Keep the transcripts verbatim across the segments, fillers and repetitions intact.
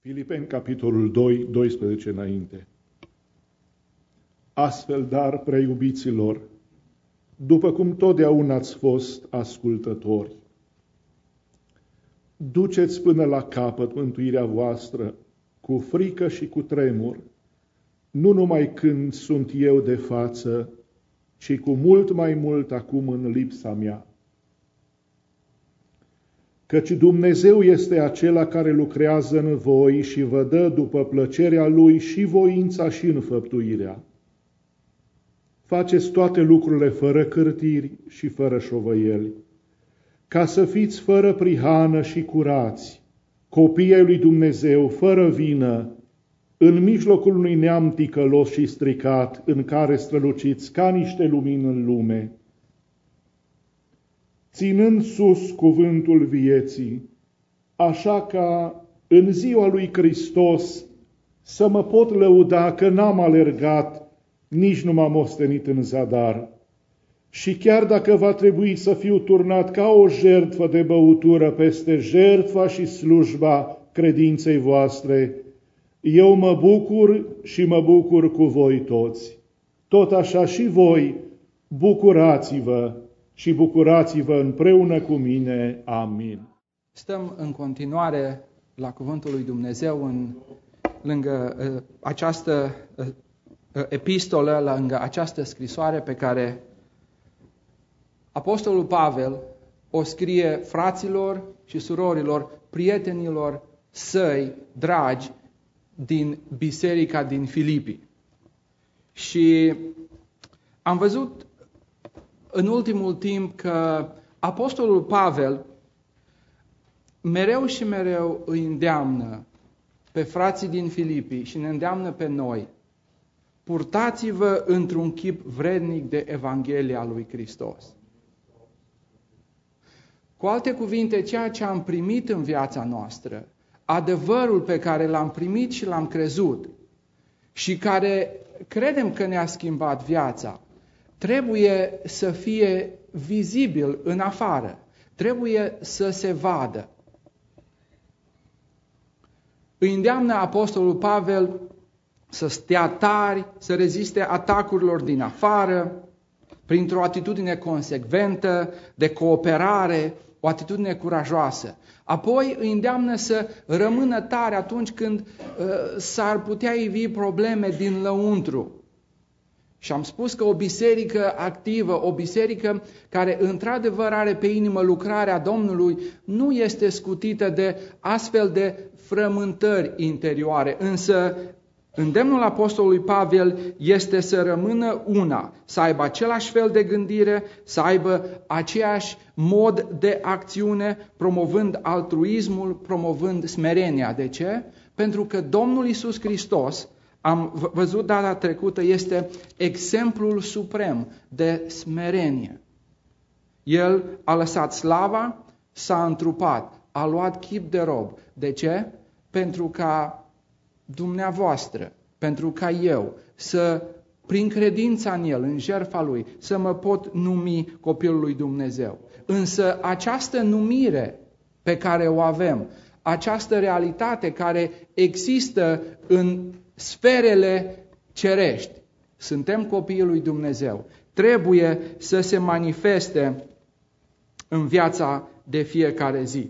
Filipeni, capitolul doi, doisprezece înainte. Astfel, dar, preiubiților, după cum totdeauna ați fost ascultători, duceți până la capăt mântuirea voastră, cu frică și cu tremur, nu numai când sunt eu de față, ci cu mult mai mult acum în lipsa mea. Căci Dumnezeu este acela care lucrează în voi și vă dă după plăcerea Lui și voința și înfăptuirea. Faceți toate lucrurile fără cârtiri și fără șovăieli, ca să fiți fără prihană și curați, copii ai lui Dumnezeu, fără vină, în mijlocul unui neam ticălos și stricat, în care străluciți ca niște lumini în lume, ținând sus cuvântul vieții, așa ca în ziua lui Hristos să mă pot lăuda că n-am alergat, nici nu m-am ostenit în zadar. Și chiar dacă va trebui să fiu turnat ca o jertfă de băutură peste jertfa și slujba credinței voastre, eu mă bucur și mă bucur cu voi toți. Tot așa și voi, bucurați-vă și bucurați-vă împreună cu mine. Amin. Stăm în continuare la Cuvântul lui Dumnezeu în, lângă uh, această uh, epistolă, lângă această scrisoare pe care Apostolul Pavel o scrie fraților și surorilor, prietenilor săi dragi din biserica din Filipi. Și am văzut în ultimul timp că Apostolul Pavel mereu și mereu îi îndeamnă pe frații din Filipi și ne îndeamnă pe noi: purtați-vă într-un chip vrednic de Evanghelia lui Hristos. Cu alte cuvinte, ceea ce am primit în viața noastră, adevărul pe care l-am primit și l-am crezut și care credem că ne-a schimbat viața, trebuie să fie vizibil în afară, trebuie să se vadă. Îi îndeamnă Apostolul Pavel să stea tari, să reziste atacurilor din afară, printr-o atitudine consecventă, de cooperare, o atitudine curajoasă. Apoi îi îndeamnă să rămână tare atunci când uh, s-ar putea ivi probleme din lăuntru. Și am spus că o biserică activă, o biserică care într-adevăr are pe inimă lucrarea Domnului, nu este scutită de astfel de frământări interioare. Însă îndemnul Apostolului Pavel este să rămână una, să aibă același fel de gândire, să aibă aceeași mod de acțiune, promovând altruismul, promovând smerenia. De ce? Pentru că Domnul Iisus Hristos, am văzut data trecută, este exemplul suprem de smerenie. El a lăsat slava, s-a întrupat, a luat chip de rob. De ce? Pentru ca dumneavoastră, pentru ca eu, să, prin credința în El, în jertfa Lui, să mă pot numi copilul lui Dumnezeu. Însă această numire pe care o avem, această realitate care există în sferele cerești, suntem copiii lui Dumnezeu, trebuie să se manifeste în viața de fiecare zi.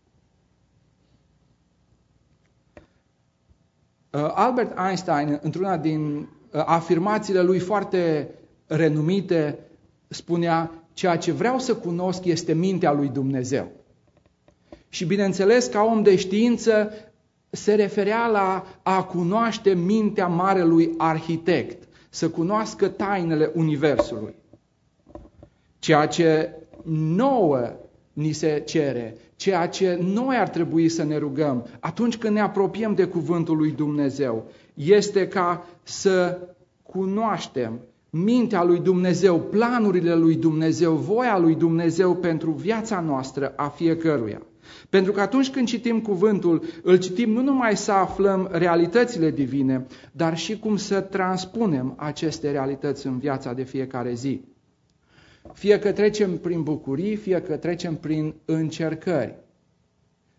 Albert Einstein, într-una din afirmațiile lui foarte renumite, spunea: ceea ce vreau să cunosc este mintea lui Dumnezeu. Și bineînțeles, ca om de știință, se referea la a cunoaște mintea marelui arhitect, să cunoască tainele universului. Ceea ce nouă ni se cere, ceea ce noi ar trebui să ne rugăm atunci când ne apropiem de cuvântul lui Dumnezeu, este ca să cunoaștem mintea lui Dumnezeu, planurile lui Dumnezeu, voia lui Dumnezeu pentru viața noastră a fiecăruia. Pentru că atunci când citim cuvântul, îl citim nu numai să aflăm realitățile divine, dar și cum să transpunem aceste realități în viața de fiecare zi. Fie că trecem prin bucurii, fie că trecem prin încercări.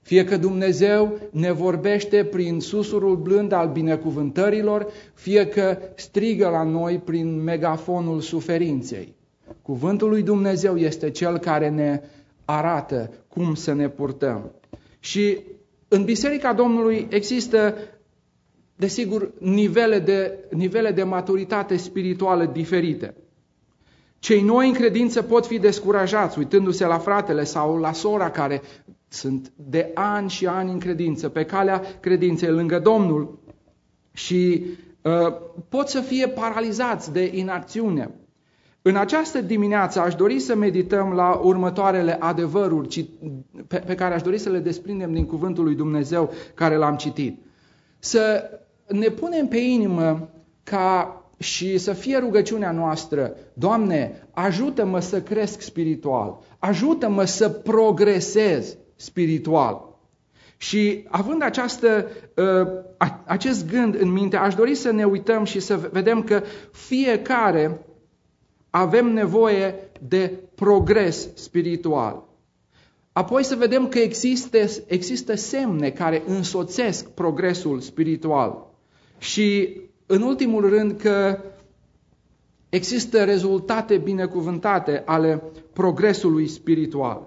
Fie că Dumnezeu ne vorbește prin susurul blând al binecuvântărilor, fie că strigă la noi prin megafonul suferinței. Cuvântul lui Dumnezeu este cel care ne arată cum să ne purtăm. Și în Biserica Domnului există, desigur, nivele de, nivele de maturitate spirituală diferite. Cei noi în credință pot fi descurajați uitându-se la fratele sau la sora care sunt de ani și ani în credință, pe calea credinței lângă Domnul și uh, pot să fie paralizați de inacțiune. În această dimineață aș dori să medităm la următoarele adevăruri pe, pe care aș dori să le desprindem din cuvântul lui Dumnezeu care l-am citit. Să ne punem pe inimă ca și să fie rugăciunea noastră: Doamne, ajută-mă să cresc spiritual, ajută-mă să progresez spiritual. Și având această, acest gând în minte, aș dori să ne uităm și să vedem că fiecare avem nevoie de progres spiritual. Apoi să vedem că există, există semne care însoțesc progresul spiritual. Și în ultimul rând că există rezultate binecuvântate ale progresului spiritual.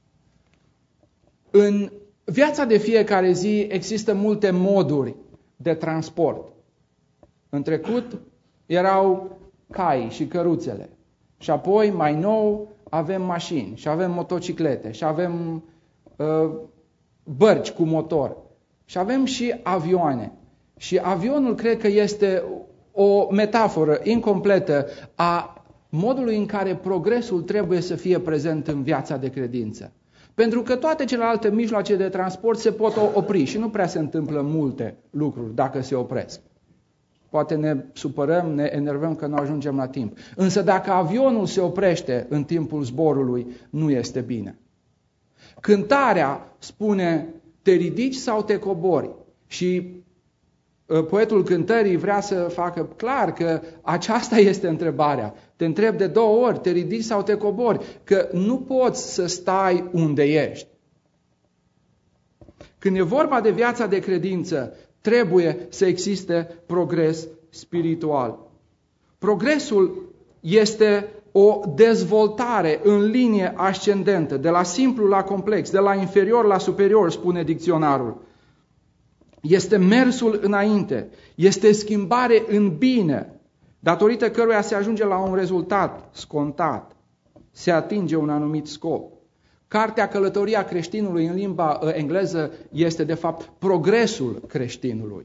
În viața de fiecare zi există multe moduri de transport. În trecut erau caii și căruțele. Și apoi, mai nou, avem mașini și avem motociclete și avem uh, bărci cu motor și avem și avioane. Și avionul cred că este o metaforă incompletă a modului în care progresul trebuie să fie prezent în viața de credință. Pentru că toate celelalte mijloace de transport se pot opri și nu prea se întâmplă multe lucruri dacă se opresc. Poate ne supărăm, ne enervăm că nu ajungem la timp. Însă dacă avionul se oprește în timpul zborului, nu este bine. Cântarea spune: te ridici sau te cobori? Și poetul cântării vrea să facă clar că aceasta este întrebarea. Te întreb de două ori: te ridici sau te cobori? Că nu poți să stai unde ești. Când e vorba de viața de credință, trebuie să existe progres spiritual. Progresul este o dezvoltare în linie ascendentă, de la simplu la complex, de la inferior la superior, spune dicționarul. Este mersul înainte, este schimbare în bine, datorită căruia se ajunge la un rezultat scontat, se atinge un anumit scop. Cartea Călătoria creștinului în limba engleză este de fapt progresul creștinului.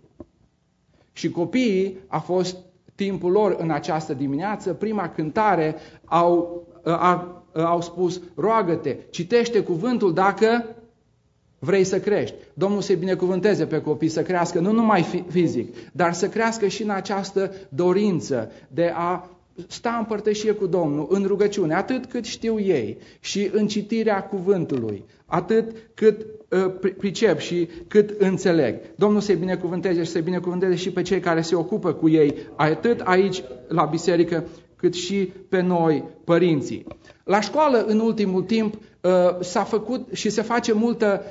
Și copiii a fost timpul lor în această dimineață, prima cântare au, a, au spus: roagă-te, citește cuvântul dacă vrei să crești. Domnul să-i binecuvânteze pe copii să crească nu numai fizic, dar să crească și în această dorință de a sta în părtășie cu Domnul, în rugăciune, atât cât știu ei, și în citirea cuvântului, atât cât uh, pricep și cât înțeleg. Domnul să-i binecuvânteze și să-i binecuvânteze și pe cei care se ocupă cu ei, atât aici la biserică, cât și pe noi, părinții. La școală, în ultimul timp, s-a făcut și se face multă,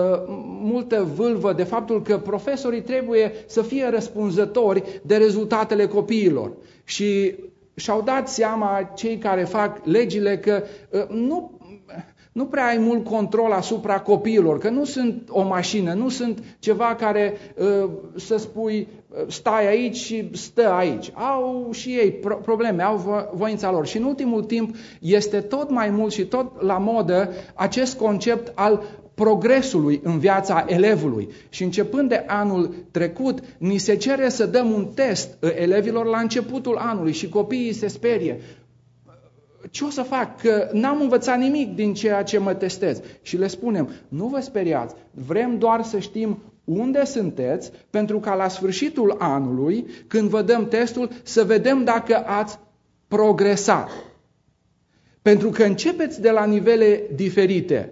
multă vâlvă de faptul că profesorii trebuie să fie răspunzători de rezultatele copiilor. Și și-au dat seama cei care fac legile că nu, nu prea ai mult control asupra copiilor, că nu sunt o mașină, nu sunt ceva care să spui stai aici și stă aici. Au și ei probleme, au voința lor. Și în ultimul timp este tot mai mult și tot la modă acest concept al progresului în viața elevului. Și începând de anul trecut, ni se cere să dăm un test elevilor la începutul anului și copiii se sperie. Ce o să fac? Că n-am învățat nimic din ceea ce mă testez. Și le spunem: nu vă speriați, vrem doar să știm unde sunteți, pentru ca la sfârșitul anului, când vă dăm testul, să vedem dacă ați progresat. Pentru că începeți de la nivele diferite.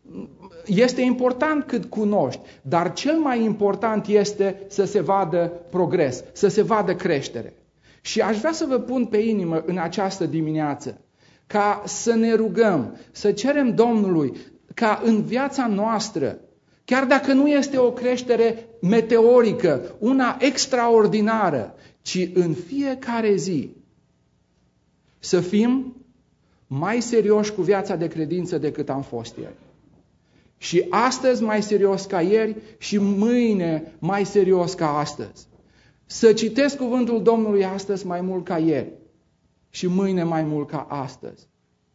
Este important cât cunoști, dar cel mai important este să se vadă progres, să se vadă creștere. Și aș vrea să vă pun pe inimă în această dimineață ca să ne rugăm, să cerem Domnului ca în viața noastră Chiar dacă nu este o creștere meteorică, una extraordinară, ci în fiecare zi să fim mai serioși cu viața de credință decât am fost ieri. Și astăzi mai serios ca ieri și mâine mai serios ca astăzi. Să citesc cuvântul Domnului astăzi mai mult ca ieri și mâine mai mult ca astăzi.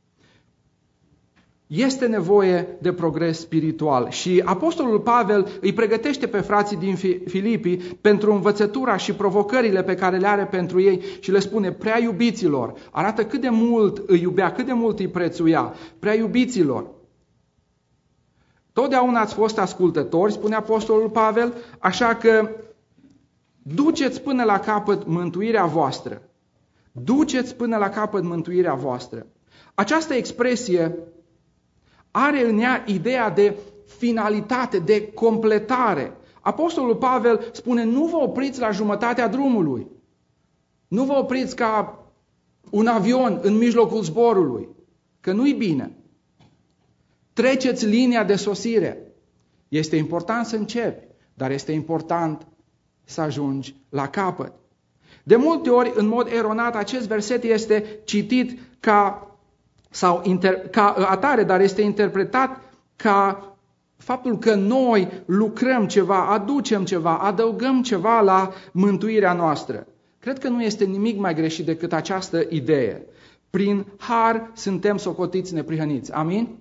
Este nevoie de progres spiritual și Apostolul Pavel îi pregătește pe frații din Filipii pentru învățătura și provocările pe care le are pentru ei și le spune: prea iubiților, arată cât de mult îi iubea, cât de mult îi prețuia, prea iubiților. Totdeauna ați fost ascultători, spune Apostolul Pavel, așa că duceți până la capăt mântuirea voastră. Duceți până la capăt mântuirea voastră. Această expresie are în ea ideea de finalitate, de completare. Apostolul Pavel spune: nu vă opriți la jumătatea drumului. Nu vă opriți ca un avion în mijlocul zborului, că nu-i bine. Treceți linia de sosire. Este important să începi, dar este important să ajungi la capăt. De multe ori, în mod eronat, acest verset este citit ca sau inter, ca atare, dar este interpretat ca faptul că noi lucrăm ceva, aducem ceva, adăugăm ceva la mântuirea noastră. Cred că nu este nimic mai greșit decât această idee. Prin har suntem socotiți neprihăniți. Amin?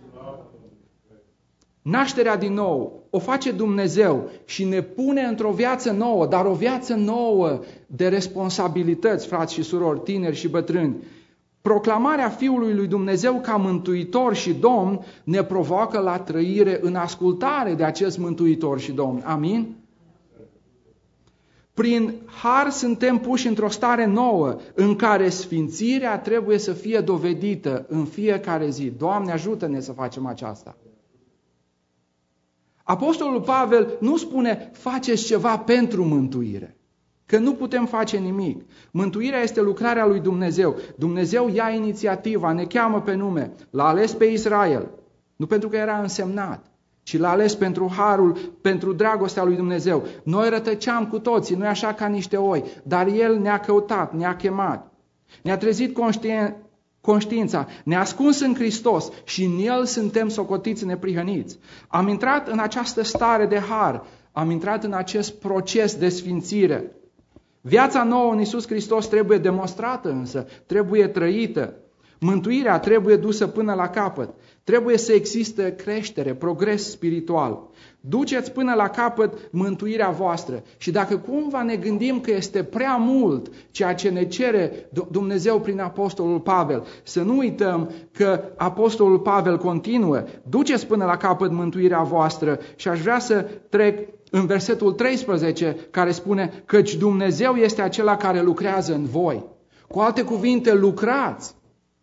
Nașterea din nou o face Dumnezeu și ne pune într-o viață nouă, dar o viață nouă de responsabilități, frați și surori, tineri și bătrâni. Proclamarea Fiului lui Dumnezeu ca Mântuitor și Domn ne provoacă la trăire în ascultare de acest Mântuitor și Domn. Amin? Prin har suntem puși într-o stare nouă în care sfințirea trebuie să fie dovedită în fiecare zi. Doamne, ajută-ne să facem aceasta. Apostolul Pavel nu spune: faceți ceva pentru mântuire, că nu putem face nimic. Mântuirea este lucrarea lui Dumnezeu. Dumnezeu ia inițiativa, ne cheamă pe nume, l-a ales pe Israel, nu pentru că era însemnat, ci l-a ales pentru harul, pentru dragostea lui Dumnezeu. Noi rătăceam cu toții, nu așa ca niște oi, dar El ne-a căutat, ne-a chemat, ne-a trezit conștien... conștiința, ne-a ascuns în Hristos și în El suntem socotiți neprihăniți. Am intrat în această stare de har, am intrat în acest proces de sfințire. Viața nouă în Iisus Hristos trebuie demonstrată însă, trebuie trăită. Mântuirea trebuie dusă până la capăt. Trebuie să existe creștere, progres spiritual. Duceți până la capăt mântuirea voastră. Și dacă cumva ne gândim că este prea mult ceea ce ne cere Dumnezeu prin Apostolul Pavel, să nu uităm că Apostolul Pavel continuă: duceți până la capăt mântuirea voastră. Și aș vrea să trec în versetul treisprezece, care spune: căci Dumnezeu este acela care lucrează în voi. Cu alte cuvinte, lucrați.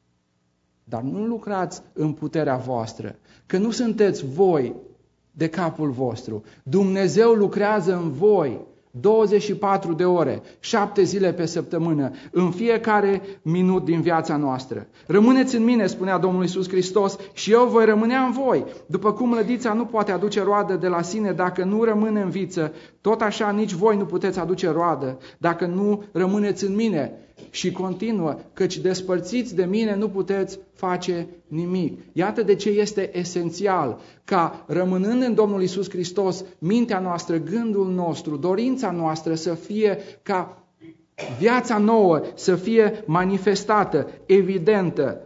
Dar nu lucrați în puterea voastră, că nu sunteți voi de capul vostru. Dumnezeu lucrează în voi douăzeci și patru de ore, șapte zile pe săptămână, în fiecare minut din viața noastră. Rămâneți în mine, spunea Domnul Iisus Hristos, și eu voi rămâne în voi. După cum lădița nu poate aduce roadă de la sine dacă nu rămâne în viță, tot așa nici voi nu puteți aduce roadă dacă nu rămâneți în mine. Și continuă: căci despărțiți de mine nu puteți face nimic. Iată de ce este esențial ca, rămânând în Domnul Iisus Hristos, mintea noastră, gândul nostru, dorința noastră să fie ca viața nouă să fie manifestată, evidentă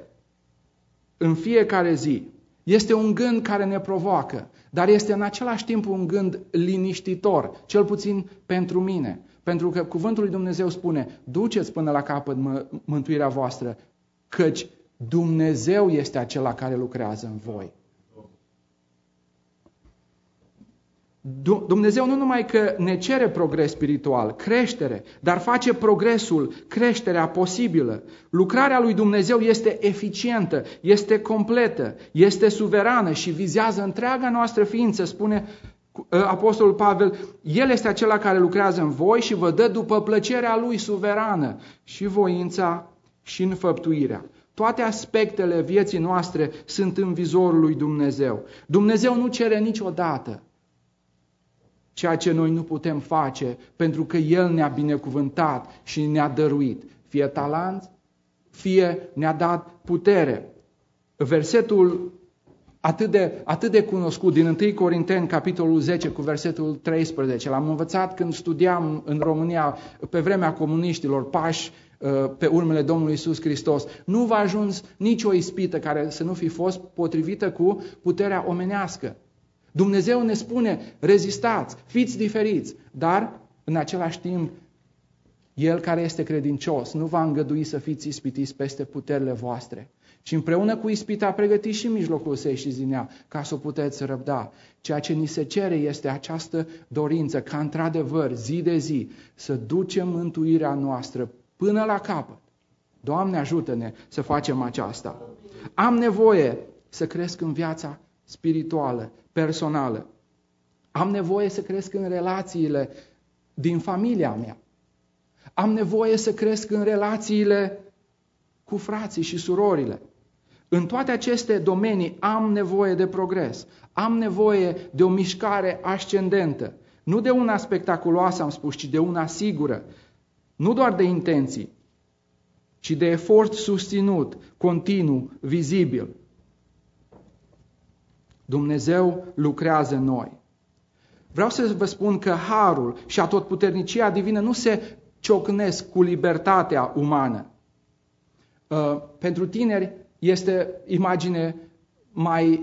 în fiecare zi. Este un gând care ne provoacă, dar este în același timp un gând liniștitor, cel puțin pentru mine. Pentru că cuvântul lui Dumnezeu spune: duceți până la capăt mântuirea voastră, căci Dumnezeu este acela care lucrează în voi. Dumnezeu nu numai că ne cere progres spiritual, creștere, dar face progresul, creșterea posibilă. Lucrarea lui Dumnezeu este eficientă, este completă, este suverană și vizează întreaga noastră ființă, spune Apostolul Pavel. El este acela care lucrează în voi și vă dă după plăcerea lui suverană și voința și înfăptuirea. Toate aspectele vieții noastre sunt în vizorul lui Dumnezeu. Dumnezeu nu cere niciodată ceea ce noi nu putem face, pentru că El ne-a binecuvântat și ne-a dăruit, fie talanți, fie ne-a dat putere. Versetul atât de, atât de cunoscut din întâi Corinteni, capitolul zece, cu versetul treisprezece, l-am învățat când studiam în România, pe vremea comuniștilor, pași pe urmele Domnului Iisus Hristos. Nu v-a ajuns nicio ispită care să nu fi fost potrivită cu puterea omenească. Dumnezeu ne spune, rezistați, fiți diferiți, dar în același timp, El care este credincios nu va îngădui să fiți ispitiți peste puterile voastre, ci împreună cu ispita pregătiți și mijlocul să ieșiți din ea, ca să o puteți răbda. Ceea ce ni se cere este această dorință, ca într-adevăr, zi de zi, să ducem mântuirea noastră până la capăt. Doamne, ajută-ne să facem aceasta. Am nevoie să cresc în viața spirituală, personală. Am nevoie să cresc în relațiile din familia mea. Am nevoie să cresc în relațiile cu frații și surorile. În toate aceste domenii am nevoie de progres. Am nevoie de o mișcare ascendentă. Nu de una spectaculoasă, am spus, ci de una sigură. Nu doar de intenții, ci de efort susținut, continuu, vizibil. Dumnezeu lucrează în noi. Vreau să vă spun că harul și atotputernicia divină nu se ciocnesc cu libertatea umană. Uh, pentru tineri este imagine mai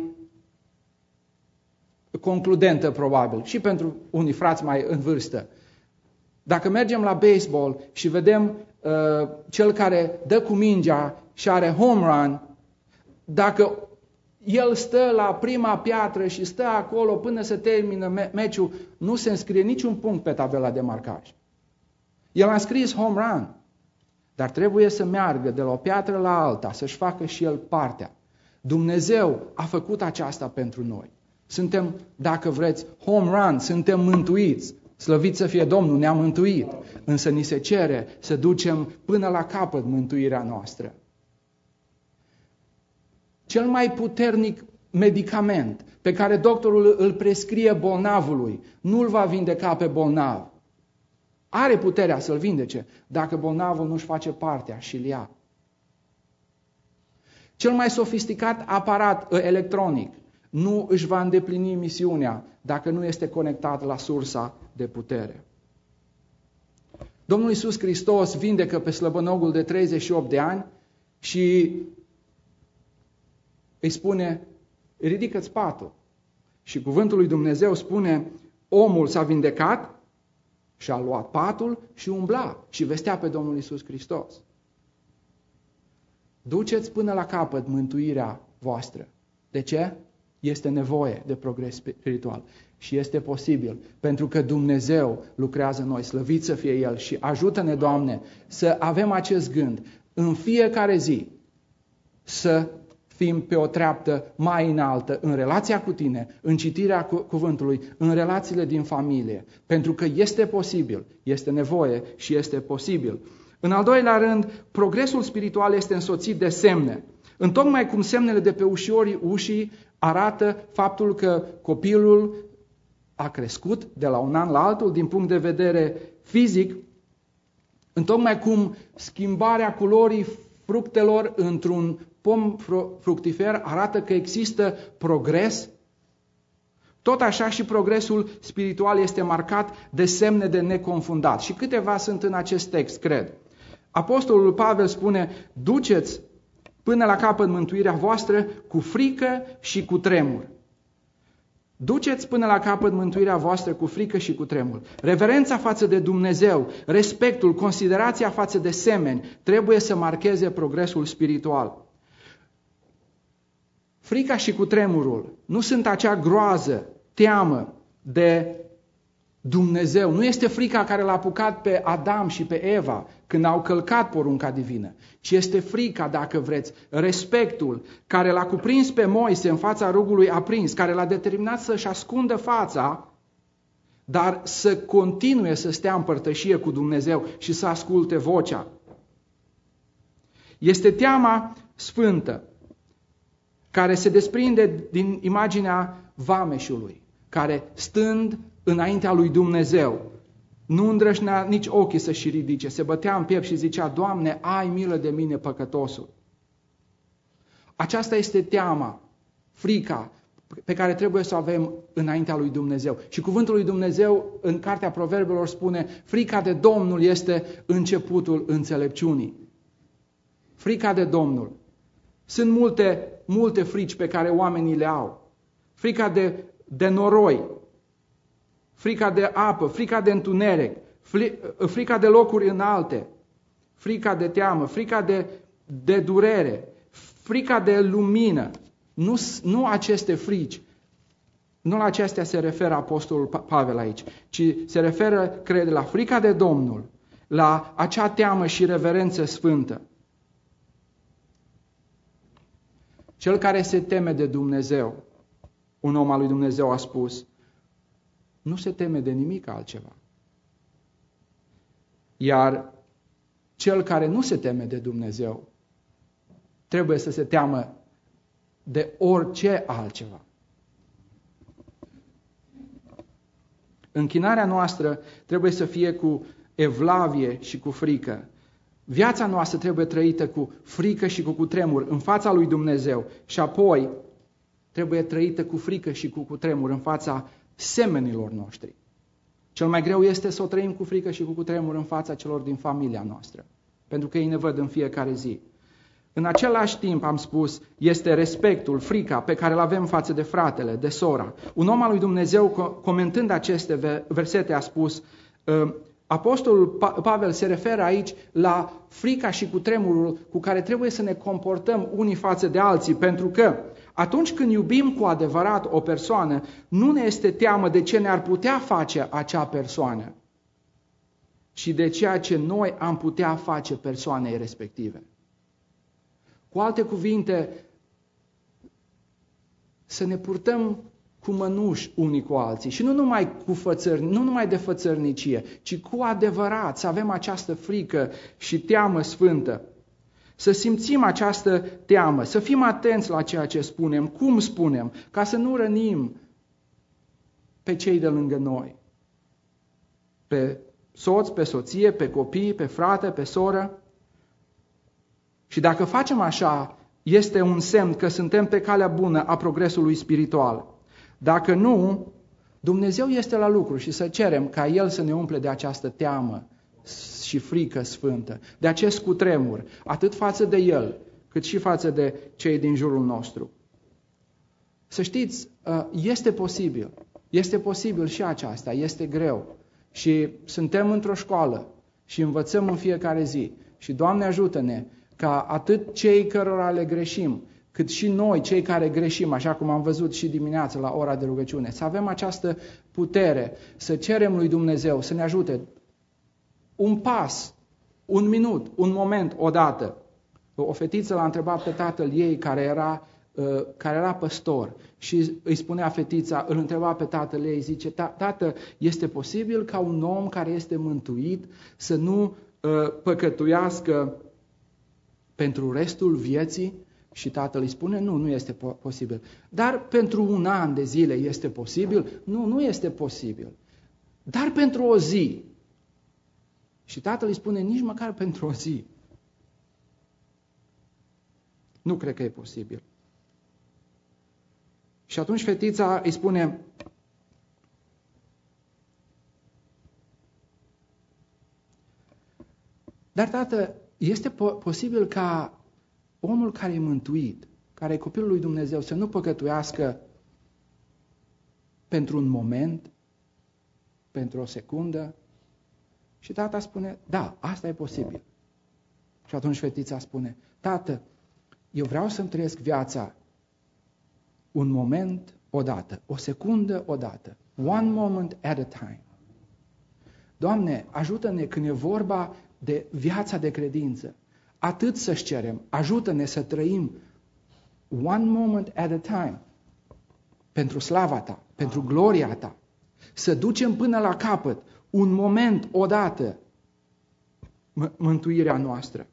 concludentă, probabil, și pentru unii frați mai în vârstă. Dacă mergem la baseball și vedem uh, cel care dă cu mingea și are home run, dacă el stă la prima piatră și stă acolo până se termină me- meciul, nu se înscrie niciun punct pe tabela de marcaj. El a scris home run, dar trebuie să meargă de la o piatră la alta, să-și facă și el partea. Dumnezeu a făcut aceasta pentru noi. Suntem, dacă vreți, home run, suntem mântuiți. Slăvit să fie Domnul, ne-a mântuit. Însă ni se cere să ducem până la capăt mântuirea noastră. Cel mai puternic medicament pe care doctorul îl prescrie bolnavului nu îl va vindeca pe bolnav. Are puterea să-l vindece dacă bolnavul nu-și face partea și îl ia. Cel mai sofisticat aparat electronic nu își va îndeplini misiunea dacă nu este conectat la sursa de putere. Domnul Iisus Hristos vindecă pe slăbănogul de treizeci și opt de ani și îi spune, ridică-ți patul. Și cuvântul lui Dumnezeu spune, omul s-a vindecat și a luat patul și umbla și vestea pe Domnul Iisus Hristos. Duceți până la capăt mântuirea voastră. De ce? Este nevoie de progres spiritual și este posibil, pentru că Dumnezeu lucrează în noi, slăvit să fie El, și ajută-ne, Doamne, să avem acest gând în fiecare zi, să fim pe o treaptă mai înaltă în relația cu Tine, în citirea cu- cuvântului, în relațiile din familie, pentru că este posibil, este nevoie și este posibil. În al doilea rând, progresul spiritual este însoțit de semne. Întocmai cum semnele de pe ușorii ușii arată faptul că copilul a crescut de la un an la altul din punct de vedere fizic, întocmai cum schimbarea culorii fructelor într-un pom fructifer arată că există progres, tot așa și progresul spiritual este marcat de semne de neconfundat. Și câteva sunt în acest text, cred. Apostolul Pavel spune, duceți până la capăt mântuirea voastră cu frică și cu tremur. Duceți până la capăt mântuirea voastră cu frică și cu tremur. Reverența față de Dumnezeu, respectul, considerația față de semeni trebuie să marcheze progresul spiritual. Frica și cutremurul nu sunt acea groază, teamă de Dumnezeu. Nu este frica care l-a apucat pe Adam și pe Eva când au călcat porunca divină, ci este frica, dacă vreți, respectul care l-a cuprins pe Moise în fața rugului aprins, care l-a determinat să-și ascundă fața, dar să continue să stea în părtășie cu Dumnezeu și să asculte vocea. Este teama sfântă, care se desprinde din imaginea vameșului, care stând înaintea lui Dumnezeu. Nu îndrășnea nici ochii să-și ridice, se bătea în piept și zicea: Doamne, ai milă de mine, păcătosul. Aceasta este teama, frica pe care trebuie să o avem înaintea lui Dumnezeu. Și cuvântul lui Dumnezeu în Cartea Proverbelor spune: frica de Domnul este începutul înțelepciunii. Frica de Domnul. Sunt multe, multe frici pe care oamenii le au. Frica de, de noroi, frica de apă, frica de întuneric, frica de locuri înalte, frica de teamă, frica de, de durere, frica de lumină. Nu, nu aceste frici, nu la acestea se referă Apostolul Pavel aici, ci se referă, cred, la frica de Domnul, la acea teamă și reverență sfântă. Cel care se teme de Dumnezeu, un om al lui Dumnezeu a spus, nu se teme de nimic altceva. Iar cel care nu se teme de Dumnezeu trebuie să se teamă de orice altceva. Închinarea noastră trebuie să fie cu evlavie și cu frică. Viața noastră trebuie trăită cu frică și cu cutremur în fața lui Dumnezeu și apoi trebuie trăită cu frică și cu cutremur în fața semenilor noștri. Cel mai greu este să o trăim cu frică și cu cutremur în fața celor din familia noastră, pentru că ei ne văd în fiecare zi. În același timp, am spus, este respectul, frica pe care îl avem față de fratele, de sora. Un om al lui Dumnezeu, comentând aceste versete, a spus: Apostolul Pavel se referă aici la frica și cutremurul cu care trebuie să ne comportăm unii față de alții, pentru că atunci când iubim cu adevărat o persoană, nu ne este teamă de ce ne-ar putea face acea persoană, ci de ceea ce noi am putea face persoanei respective. Cu alte cuvinte, să ne purtăm cu mănuși unii cu alții și nu numai, cu fățări, nu numai de fățărnicie, ci cu adevărat să avem această frică și teamă sfântă. Să simțim această teamă, să fim atenți la ceea ce spunem, cum spunem, ca să nu rănim pe cei de lângă noi. Pe soț, pe soție, pe copii, pe frate, pe soră. Și dacă facem așa, este un semn că suntem pe calea bună a progresului spiritual. Dacă nu, Dumnezeu este la lucru și să cerem ca El să ne umple de această teamă și frică sfântă, de acest cutremur, atât față de El, cât și față de cei din jurul nostru. Să știți, este posibil, este posibil și aceasta, este greu. Și suntem într-o școală și învățăm în fiecare zi. Și Doamne ajută-ne ca atât cei cărora le greșim, cât și noi, cei care greșim, așa cum am văzut și dimineața la ora de rugăciune, să avem această putere, să cerem lui Dumnezeu să ne ajute. Un pas, un minut, un moment, odată. O fetiță l-a întrebat pe tatăl ei, care era, uh, care era păstor, și îi spunea fetița, îl întreba pe tatăl ei, zice: tată, este posibil ca un om care este mântuit să nu uh, păcătuiască pentru restul vieții? Și tatăl îi spune: nu, nu este po- posibil. Dar pentru un an de zile este posibil? Nu, nu este posibil. Dar pentru o zi? Și tatăl îi spune: nici măcar pentru o zi. Nu cred că e posibil. Și atunci fetița îi spune: dar tată, este po- posibil ca omul care e mântuit, care e copilul lui Dumnezeu, să nu păcătuiască pentru un moment, pentru o secundă? Și tata spune: da, asta e posibil. Și atunci fetița spune: tată, eu vreau să-mi trăiesc viața un moment odată, o secundă odată. One moment at a time. Doamne, ajută-ne când e vorba de viața de credință. Atât să-și cerem, ajută-ne să trăim one moment at a time, pentru slava Ta, pentru gloria Ta, să ducem până la capăt, un moment odată, m- mântuirea noastră.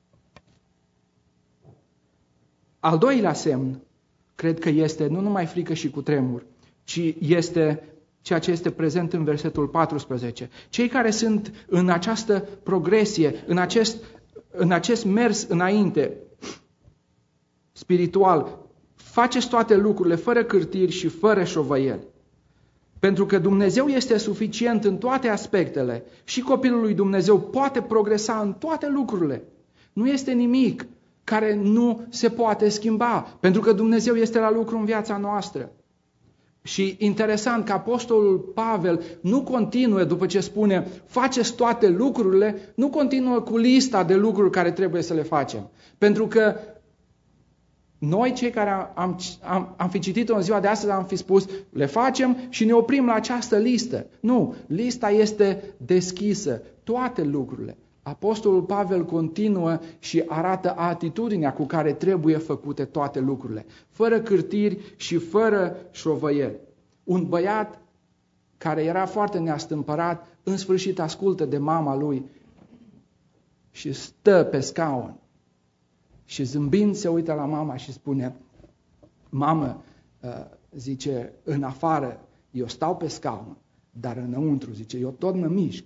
Al doilea semn, cred că este nu numai frică și cutremur, ci este ceea ce este prezent în versetul paisprezece. Cei care sunt în această progresie, în acest, în acest mers înainte spiritual, faceți toate lucrurile fără cârtiri și fără șovăieli. Pentru că Dumnezeu este suficient în toate aspectele și copilul lui Dumnezeu poate progresa în toate lucrurile. Nu este nimic care nu se poate schimba, pentru că Dumnezeu este la lucru în viața noastră. Și interesant că apostolul Pavel nu continuă după ce spune faceți toate lucrurile, nu continuă cu lista de lucruri care trebuie să le facem. Pentru că noi cei care am, am, am fi citit-o în ziua de astăzi am fi spus le facem și ne oprim la această listă. Nu, lista este deschisă, toate lucrurile. Apostolul Pavel continuă și arată atitudinea cu care trebuie făcute toate lucrurile, fără cârtiri și fără șovăieli. Un băiat care era foarte neastâmpărat, în sfârșit ascultă de mama lui și stă pe scaun. Și zâmbind se uită la mama și spune, mamă, zice, în afară eu stau pe scaun, dar înăuntru, zice, eu tot mă mișc.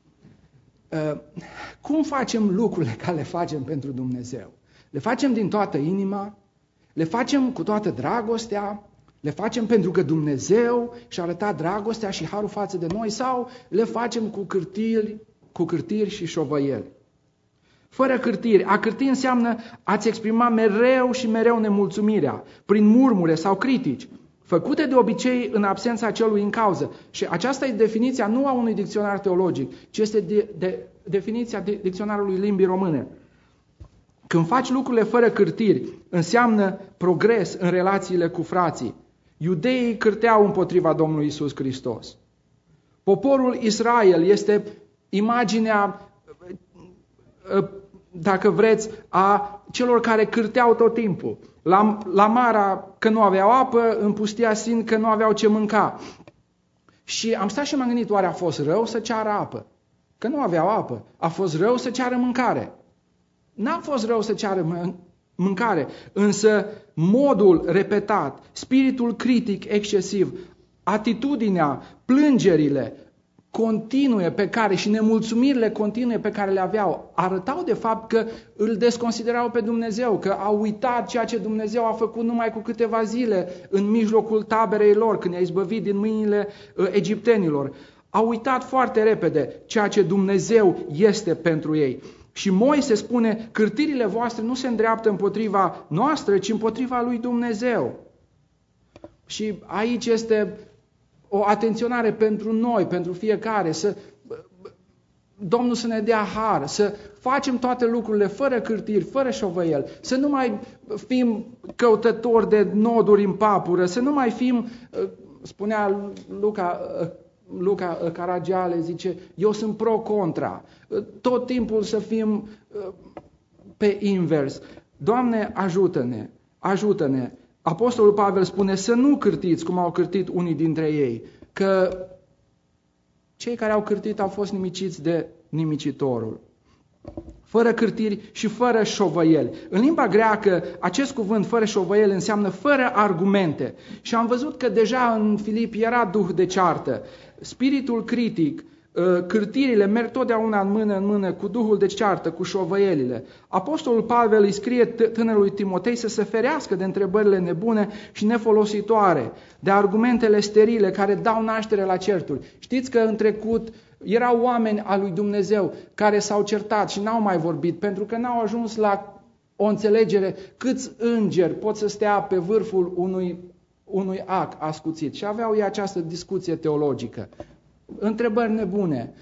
Cum facem lucrurile ca le facem pentru Dumnezeu? Le facem din toată inima? Le facem cu toată dragostea? Le facem pentru că Dumnezeu și-a arătat dragostea și harul față de noi? Sau le facem cu cârtiri, cu cârtiri și șovăieli? Fără cârtiri. A cârti înseamnă a-ți exprima mereu și mereu nemulțumirea, prin murmure sau critici, făcute de obicei în absența celui în cauză. Și aceasta e definiția nu a unui dicționar teologic, ci este de, de, definiția de, dicționarului limbii române. Când faci lucrurile fără cârtiri, înseamnă progres în relațiile cu frații. Iudeii cârteau împotriva Domnului Iisus Hristos. Poporul Israel este imaginea, dacă vreți, a celor care cârteau tot timpul. La, la Mara că nu aveau apă, în pustia Sin că nu aveau ce mânca. Și am stat și m-am gândit, oare a fost rău să ceară apă? Că nu aveau apă. A fost rău să ceară mâncare? N-a fost rău să ceară mâncare, însă modul repetat, spiritul critic excesiv, atitudinea, plângerile continue pe care și nemulțumirile continue pe care le aveau, arătau de fapt că îl desconsiderau pe Dumnezeu, că au uitat ceea ce Dumnezeu a făcut numai cu câteva zile în mijlocul taberei lor, când i-a izbăvit din mâinile uh, egiptenilor. Au uitat foarte repede ceea ce Dumnezeu este pentru ei. Și Moise spune, cârtirile voastre nu se îndreaptă împotriva noastră, ci împotriva lui Dumnezeu. Și aici este o atenționare pentru noi, pentru fiecare, să Domnul să ne dea har, să facem toate lucrurile fără cârtiri, fără șovăiel, să nu mai fim căutători de noduri în papură, să nu mai fim, spunea Luca, Luca Caragiale, zice, eu sunt pro-contra, tot timpul să fim pe invers. Doamne, ajută-ne, ajută-ne. Apostolul Pavel spune să nu cârtiți cum au cârtit unii dintre ei, că cei care au cârtit au fost nimiciți de nimicitorul. Fără cârtiri și fără șovăieli. În limba greacă, acest cuvânt fără șovăieli înseamnă fără argumente. Și am văzut că deja în Filipi era duh de ceartă. Spiritul critic, cârtirile merg totdeauna în mână în mână cu duhul de ceartă, cu șovăielile. Apostolul Pavel îi scrie tânărului Timotei să se ferească de întrebările nebune și nefolositoare, de argumentele sterile care dau naștere la certuri. Știți că în trecut erau oameni al lui Dumnezeu care s-au certat și n-au mai vorbit pentru că n-au ajuns la o înțelegere câți îngeri pot să stea pe vârful unui, unui ac ascuțit. Și aveau ei această discuție teologică. Întrebări nebune.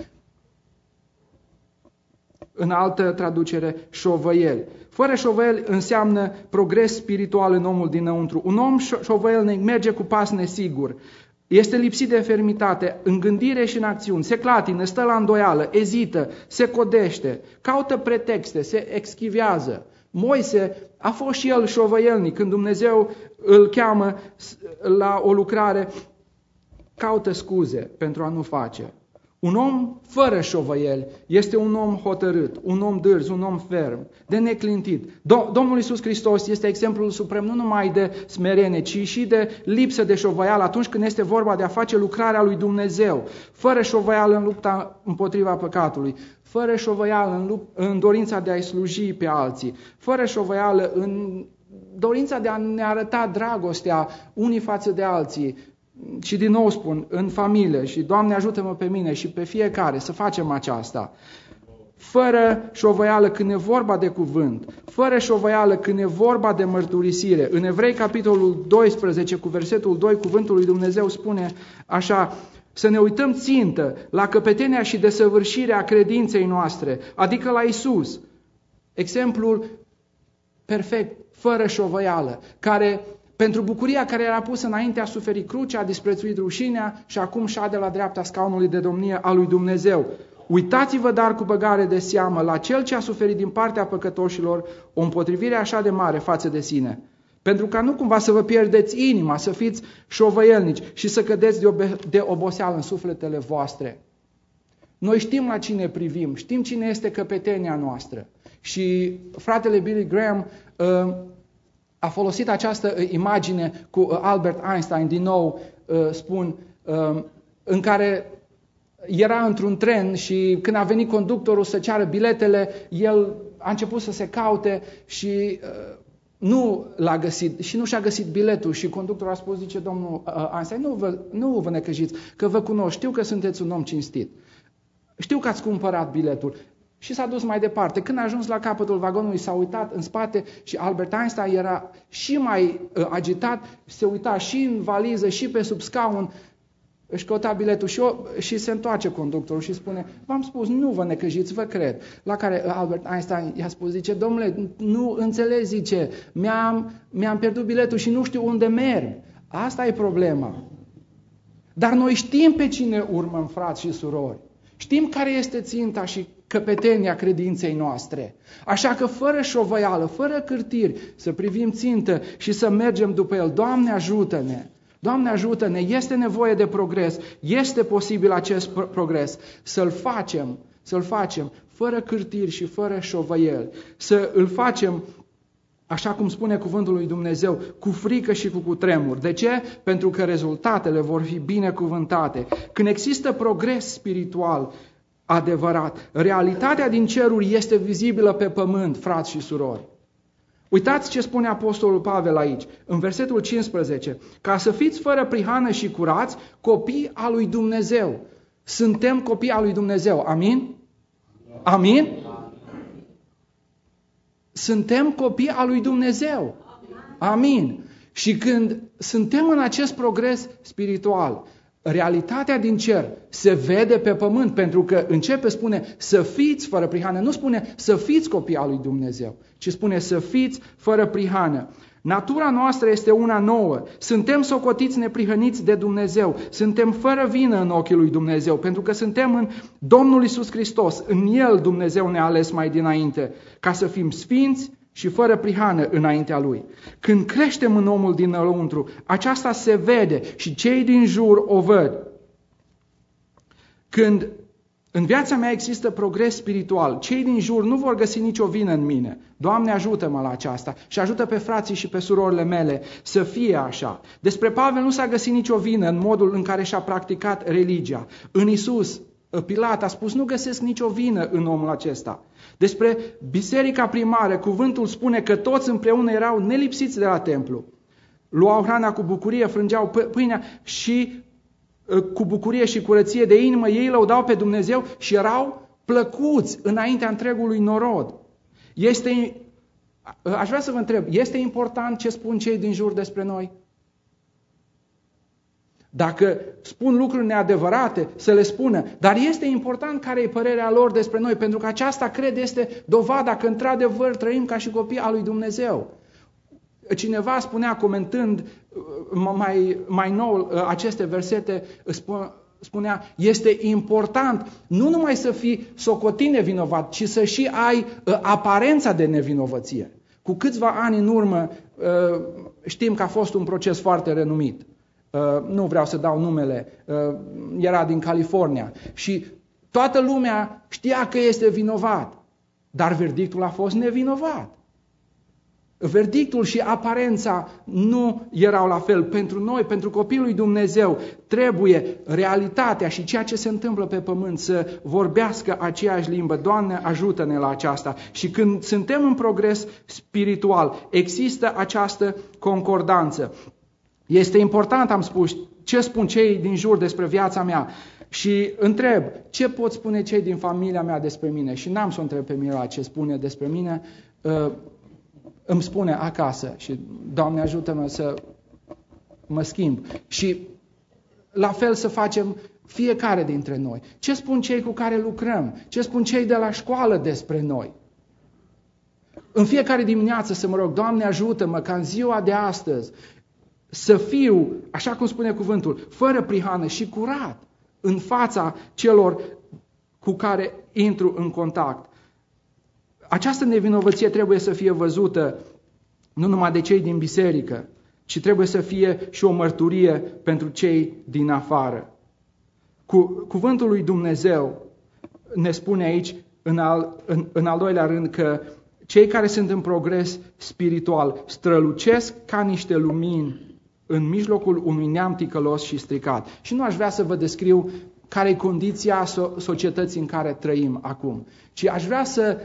În altă traducere, șovăieli. Fără șovăieli înseamnă progres spiritual în omul dinăuntru. Un om șovăielnic merge cu pas nesigur. Este lipsit de fermitate în gândire și în acțiuni. Se clatină, stă la îndoială, ezită, se codește, caută pretexte, se exchivează. Moise a fost și el șovăielnic. Când Dumnezeu îl cheamă la o lucrare, caută scuze pentru a nu face. Un om fără șovăieli este un om hotărât, un om dârz, un om ferm, de neclintit. Domnul Iisus Hristos este exemplul suprem nu numai de smerenie, ci și de lipsă de șovăială atunci când este vorba de a face lucrarea lui Dumnezeu, fără șovăială în lupta împotriva păcatului, fără șovăială în, lup- în dorința de a-i sluji pe alții, fără șovăială în dorința de a ne arăta dragostea unii față de alții. Și din nou spun, în familie, și Doamne ajută-mă pe mine și pe fiecare să facem aceasta. Fără șovăială când e vorba de cuvânt, fără șovăială când e vorba de mărturisire. În Evrei, capitolul doisprezece, cu versetul doi, cuvântul lui Dumnezeu spune așa: să ne uităm țintă la căpetenia și desăvârșirea credinței noastre, adică la Isus. Exemplul perfect, fără șovăială, care... pentru bucuria care era pusă înainte a suferit crucea, a disprețuit rușinea și acum șade la dreapta scaunului de domnie a lui Dumnezeu. Uitați-vă dar cu băgare de seamă la Cel ce a suferit din partea păcătoșilor o împotrivire așa de mare față de sine. Pentru ca nu cumva să vă pierdeți inima, să fiți șovăielnici și să cădeți de, obe- de oboseală în sufletele voastre. Noi știm la cine privim, știm cine este căpetenia noastră. Și fratele Billy Graham uh, a folosit această imagine cu Albert Einstein, din nou spun, în care era într-un tren și când a venit conductorul să ceară biletele, el a început să se caute și nu l-a găsit și nu și-a găsit biletul și conductorul a spus, zice domnul Einstein, nu vă, nu vă necăjiți, că vă cunosc, știu că sunteți un om cinstit, știu că ați cumpărat biletul. Și s-a dus mai departe. Când a ajuns la capătul vagonului, s-a uitat în spate și Albert Einstein era și mai uh, agitat, se uita și în valiză și pe sub scaun, își căuta biletul și, o, și se întoarce conductorul și spune, v-am spus, nu vă necăjiți, vă cred. La care Albert Einstein i-a spus, zice, domnule, nu înțelegi, zice, mi-am, mi-am pierdut biletul și nu știu unde merg. Asta e problema. Dar noi știm pe cine urmăm, frați și surori. Știm care este ținta și căpetenia credinței noastre. Așa că fără șovăială, fără cârtiri, să privim țintă și să mergem după El. Doamne ajută-ne! Doamne ajută-ne! Este nevoie de progres. Este posibil acest progres. Să-l facem, să-l facem fără cârtiri și fără șovăieli. Să îl facem, așa cum spune cuvântul lui Dumnezeu, cu frică și cu cutremur. De ce? Pentru că rezultatele vor fi binecuvântate. Când există progres spiritual adevărat, realitatea din ceruri este vizibilă pe pământ, frați și surori. Uitați ce spune Apostolul Pavel aici, în versetul cincisprezece. Ca să fiți fără prihană și curați, copii al lui Dumnezeu. Suntem copii al lui Dumnezeu. Amin? Amin? Suntem copii al lui Dumnezeu. Amin. Și când suntem în acest progres spiritual, realitatea din cer se vede pe pământ, pentru că începe, spune, să fiți fără prihană. Nu spune să fiți copii al lui Dumnezeu, ci spune să fiți fără prihană. Natura noastră este una nouă. Suntem socotiți neprihăniți de Dumnezeu. Suntem fără vină în ochii lui Dumnezeu, pentru că suntem în Domnul Iisus Hristos. În El Dumnezeu ne-a ales mai dinainte, ca să fim sfinți și fără prihană înaintea Lui. Când creștem în omul dinăuntru, aceasta se vede și cei din jur o văd. Când în viața mea există progres spiritual, cei din jur nu vor găsi nicio vină în mine. Doamne, ajută-mă la aceasta și ajută pe frații și pe surorile mele să fie așa. Despre Pavel nu s-a găsit nicio vină în modul în care și-a practicat religia. În Iisus, Pilat a spus, nu găsesc nicio vină în omul acesta. Despre biserica primară, cuvântul spune că toți împreună erau nelipsiți de la templu. Luau hrana cu bucurie, frângeau pâinea și cu bucurie și curăție de inimă, ei lăudau pe Dumnezeu și erau plăcuți înaintea întregului norod. Este, aș vrea să vă întreb, este important ce spun cei din jur despre noi? Dacă spun lucruri neadevărate, să le spună, dar este important care e părerea lor despre noi, pentru că aceasta, cred, este dovada că într-adevăr trăim ca și copii al lui Dumnezeu. Cineva spunea, comentând mai, mai nou aceste versete, spunea, este important nu numai să fii socotit nevinovat, ci să și ai aparența de nevinovăție. Cu câțiva ani în urmă știm că a fost un proces foarte renumit. Uh, nu vreau să dau numele, uh, era din California și Toată lumea știa că este vinovat, dar verdictul a fost nevinovat. Verdictul și aparența nu erau la fel. Pentru noi, pentru copilul lui Dumnezeu, trebuie realitatea și ceea ce se întâmplă pe pământ să vorbească aceeași limbă. Doamne, ajută-ne la aceasta. Și când suntem în progres spiritual, există această concordanță. Este important, am spus, ce spun cei din jur despre viața mea. Și întreb, ce pot spune cei din familia mea despre mine? Și n-am să o întreb pe Mira ce spune despre mine. Îmi spune acasă și Doamne ajută-mă să mă schimb. Și la fel să facem fiecare dintre noi. Ce spun cei cu care lucrăm? Ce spun cei de la școală despre noi? În fiecare dimineață să mă rog, Doamne ajută-mă ca în ziua de astăzi să fiu, așa cum spune cuvântul, fără prihană și curat în fața celor cu care intru în contact. Această nevinovăție trebuie să fie văzută nu numai de cei din biserică, ci trebuie să fie și o mărturie pentru cei din afară. Cu, cuvântul lui Dumnezeu ne spune aici, în al, în, în al doilea rând, că cei care sunt în progres spiritual strălucesc ca niște lumini în mijlocul unui neam ticălos și stricat. Și nu aș vrea să vă descriu care e condiția societății în care trăim acum, ci aș vrea să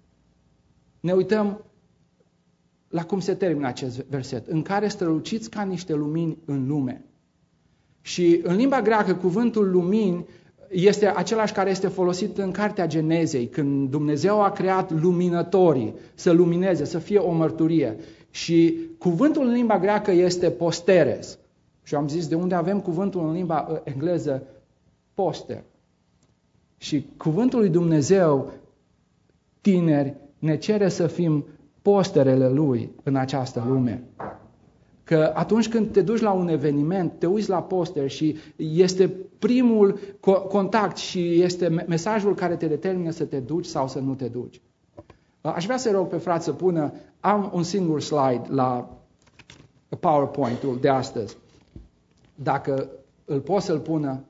ne uităm la cum se termină acest verset, în care străluciți ca niște lumini în lume. Și în limba greacă, cuvântul lumini este același care este folosit în Cartea Genezei, când Dumnezeu a creat luminătorii, să lumineze, să fie o mărturie. Și cuvântul în limba greacă este posteres. Și am zis de unde avem cuvântul în limba engleză poster. Și cuvântul lui Dumnezeu, tineri, ne cere să fim posterele Lui în această lume. Că atunci când te duci la un eveniment, te uiți la poster și este primul contact și este mesajul care te determină să te duci sau să nu te duci. Aș vrea să rog pe frați să pună, am un singur slide la PowerPoint-ul de astăzi. Dacă îl pot să-l pună.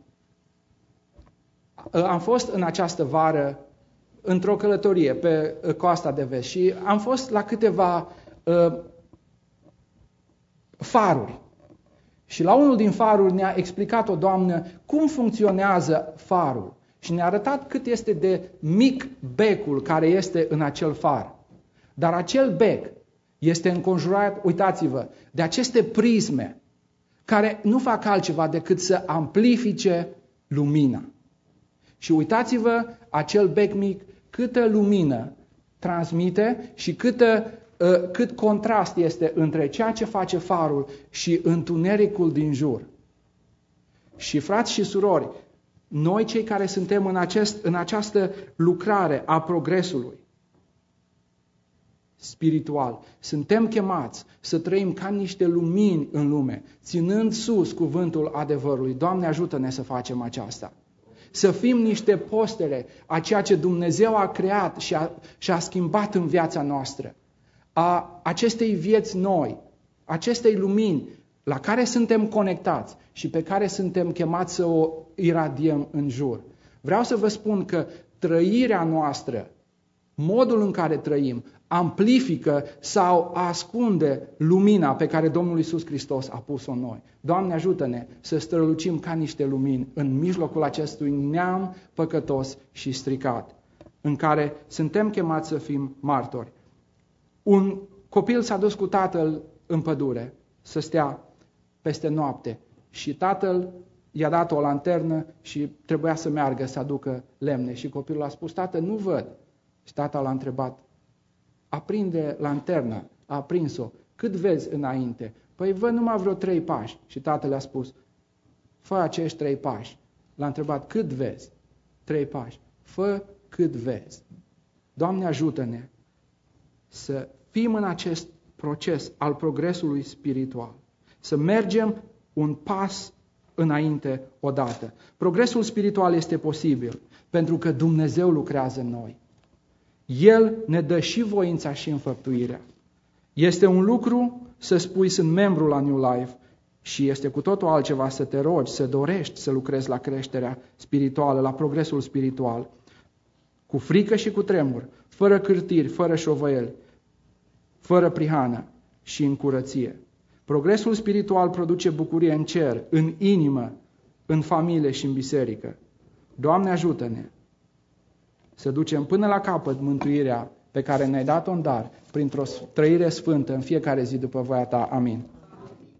Am fost în această vară într-o călătorie pe coasta de vest și am fost la câteva uh, faruri. Și la unul din faruri ne-a explicat o doamnă cum funcționează farul. Și ne-a arătat cât este de mic becul care este în acel far. Dar acel bec este înconjurat, uitați-vă, de aceste prisme care nu fac altceva decât să amplifice lumina. Și uitați-vă, acel bec mic, câtă lumină transmite și câtă, uh, cât contrast este între ceea ce face farul și întunericul din jur. Și frați și surori, noi cei care suntem în, acest, în această lucrare a progresului spiritual, suntem chemați să trăim ca niște lumini în lume, ținând sus cuvântul adevărului. Doamne, ajută-ne să facem aceasta. Să fim niște postere a ceea ce Dumnezeu a creat și a, și a schimbat în viața noastră. A acestei vieți noi, acestei lumini la care suntem conectați și pe care suntem chemați să o iradiem în jur. Vreau să vă spun că trăirea noastră, modul în care trăim, amplifică sau ascunde lumina pe care Domnul Iisus Hristos a pus-o în noi. Doamne, ajută-ne să strălucim ca niște lumini în mijlocul acestui neam păcătos și stricat, în care suntem chemați să fim martori. Un copil s-a dus cu tatăl în pădure să stea peste noapte și tatăl i-a dat o lanternă și trebuia să meargă să aducă lemne. Și copilul a spus, tată, nu văd. Și tata l-a întrebat, aprinde lanterna, a aprins-o, cât vezi înainte? Păi văd numai vreo trei pași. Și tatăl a spus, fă acești trei pași. L-a întrebat, cât vezi? Trei pași. Fă cât vezi. Doamne, ajută-ne să fim în acest proces al progresului spiritual. Să mergem un pas înainte odată. Progresul spiritual este posibil pentru că Dumnezeu lucrează în noi. El ne dă și voința și înfăptuirea. Este un lucru să spui sunt membru la New Life Și este cu totul altceva să te rogi, să dorești să lucrezi la creșterea spirituală, la progresul spiritual, cu frică și cu tremur, fără cârtiri, fără șovăieli, fără prihană și în curăție. Progresul spiritual produce bucurie în cer, în inimă, în familie și în biserică. Doamne, ajută-ne să ducem până la capăt mântuirea pe care ne-ai dat-o în dar, printr-o trăire sfântă în fiecare zi după voia Ta. Amin.